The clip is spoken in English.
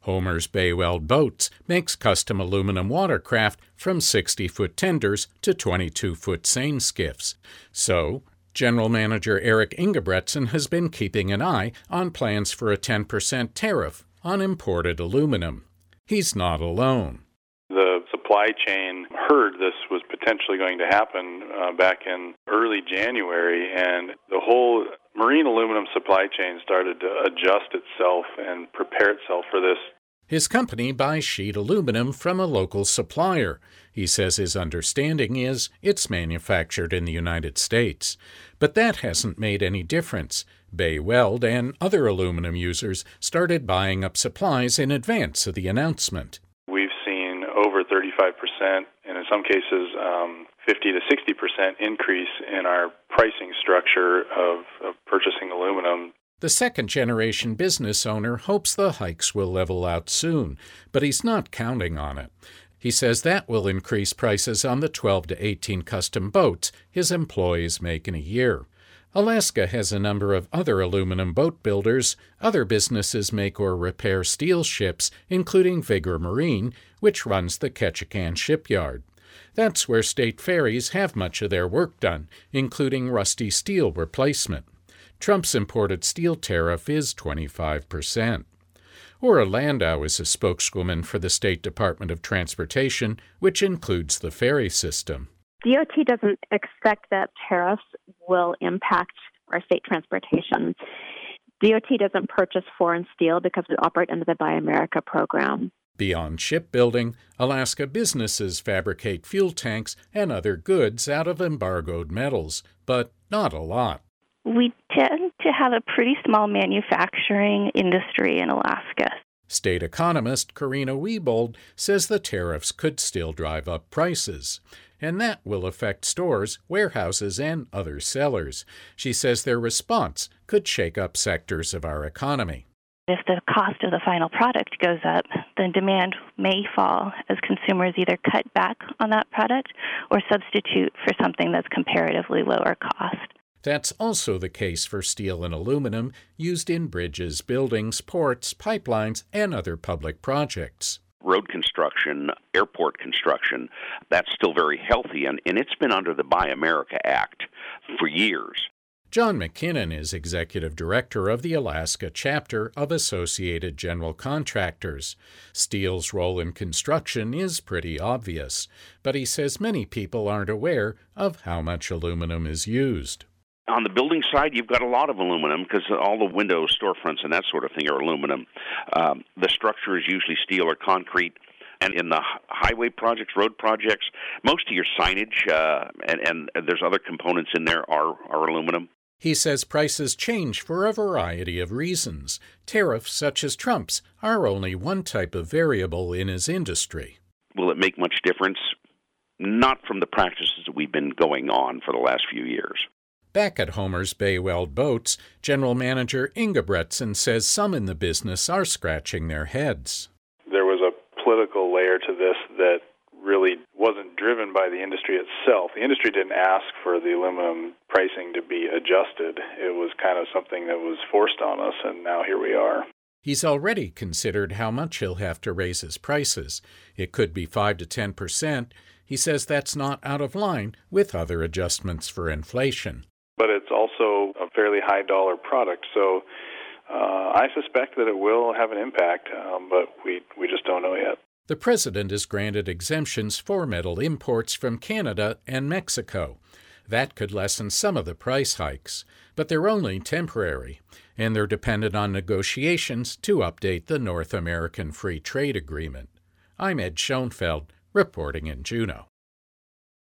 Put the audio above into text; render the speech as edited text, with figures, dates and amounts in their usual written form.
Homer's Bay Weld Boats makes custom aluminum watercraft from 60-foot tenders to 22-foot seine skiffs. So, General Manager Eric Ingebretson has been keeping an eye on plans for a 10% tariff on imported aluminum. He's not alone. The supply chain heard this was potentially going to happen back in early January, and the whole marine aluminum supply chain started to adjust itself and prepare itself for this. His company buys sheet aluminum from a local supplier. He says his understanding is it's manufactured in the United States. But that hasn't made any difference. Bay Weld and other aluminum users started buying up supplies in advance of the announcement. We've seen over 35%, and in some cases 50 to 60% increase in our pricing structure of purchasing aluminum. The second-generation business owner hopes the hikes will level out soon, but he's not counting on it. He says that will increase prices on the 12 to 18 custom boats his employees make in a year. Alaska has a number of other aluminum boat builders. Other businesses make or repair steel ships, including Vigor Marine, which runs the Ketchikan shipyard. That's where state ferries have much of their work done, including rusty steel replacement. Trump's imported steel tariff is 25%. Ora Landau is a spokeswoman for the State Department of Transportation, which includes the ferry system. DOT doesn't expect that tariffs will impact our state transportation. DOT doesn't purchase foreign steel because we operate under the Buy America program. Beyond shipbuilding, Alaska businesses fabricate fuel tanks and other goods out of embargoed metals, but not a lot. We tend to have a pretty small manufacturing industry in Alaska. State economist Karina Wiebold says the tariffs could still drive up prices, and that will affect stores, warehouses, and other sellers. She says their response could shake up sectors of our economy. If the cost of the final product goes up, then demand may fall as consumers either cut back on that product or substitute for something that's comparatively lower cost. That's also the case for steel and aluminum used in bridges, buildings, ports, pipelines, and other public projects. Road construction, airport construction, that's still very healthy, and it's been under the Buy America Act for years. John McKinnon is executive director of the Alaska chapter of Associated General Contractors. Steel's role in construction is pretty obvious, but he says many people aren't aware of how much aluminum is used. On the building side, you've got a lot of aluminum because all the windows, storefronts, and that sort of thing are aluminum. The structure is usually steel or concrete. And in the highway projects, road projects, most of your signage and there's other components in there are aluminum. He says prices change for a variety of reasons. Tariffs such as Trump's are only one type of variable in his industry. Will it make much difference? Not from the practices that we've been going on for the last few years. Back at Homer's Bay Weld Boats, General Manager Ingebretson says some in the business are scratching their heads. There was a political layer to this that really wasn't driven by the industry itself. The industry didn't ask for the aluminum pricing to be adjusted. It was kind of something that was forced on us, and now here we are. He's already considered how much he'll have to raise his prices. It could be 5 to 10%. He says that's not out of line with other adjustments for inflation. But it's also a fairly high-dollar product, so I suspect that it will have an impact, but we just don't know yet. The president has granted exemptions for metal imports from Canada and Mexico. That could lessen some of the price hikes, but they're only temporary, and they're dependent on negotiations to update the North American Free Trade Agreement. I'm Ed Schoenfeld, reporting in Juneau.